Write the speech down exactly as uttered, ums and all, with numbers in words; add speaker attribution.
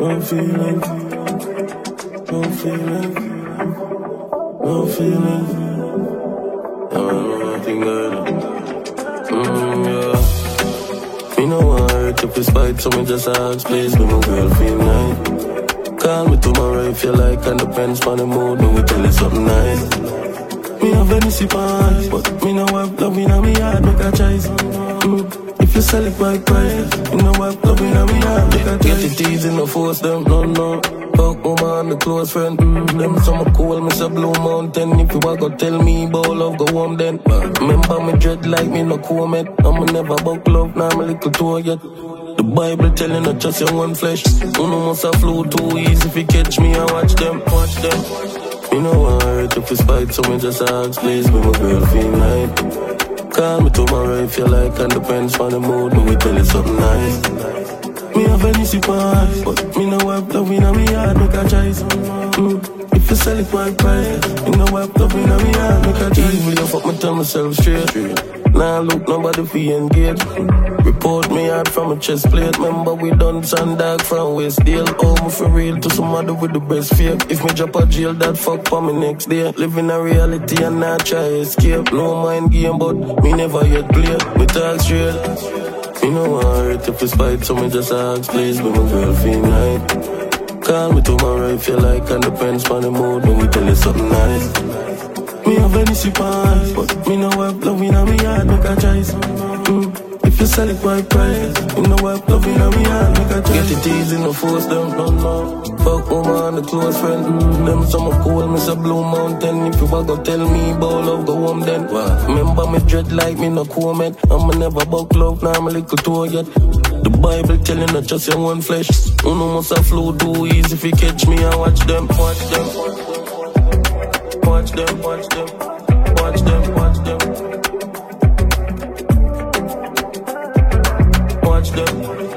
Speaker 1: no feeling, no feeling, no feeling. Nothing good. Mm, yeah. Me no want hurt if it's fight, so me just ask, please be my girl, feel nice. Call me tomorrow if you like, and depends on the mood, and we tell you something nice. Me have any sip on, but me no have love in me heart, make a choice. Mm. If you sell it by price, you know what, love in me heart, make a choice. Get it easy, no force them, no, no. Fuck woman, the close friend. Mm, them some cool, me say Blue Mountain. If you want go tell me about love, go home then. Remember me dread like me no comment. I'm never about love, now I'm a little too yet. The Bible telling not just your one flesh. You know must have flow too easy if you catch me and watch them, watch them. You know what hurt if it's fight, so me just ask, please be my girl, feel night. Call me tomorrow if you like, and depends on the mood, but we tell you something nice. Me have any sip on, but me no have love in me heart, make a choice. Mm. If you sell it by price, me no have love in me heart, make a choice. Even if fuck me tell myself straight. Now look nobody fi engage. Report me out from a chest plate. Remember we done sand dog from Westdale. Oh me for real to somebody with the best fear. If me drop a jail, that fuck for me next day. Living a reality and not try escape. No mind game, but me never yet play. Me talk straight. You know I hurt if it's fight, so me just ask, please be my girl, feel night. Call me tomorrow if you like, and depends on the mood, when we tell you something nice. Me have any sip on, but me no have love in me heart, make a choice. Mm. If you sell it by price, you know have love in me heart, make a choice. Get it easy, no force them, no, no. Fuck woman, the close friend. Mm. Them some cool, me say Blue Mountain. If you want go tell me about love, go home then. Wow. Remember me dread like me no comment. I'm a never buck love, now I'm a little too yet. The Bible telling not just your one flesh. You know must have flow too easy if you catch me and watch them, watch them. Watch them, watch them, watch them, watch them. Watch them.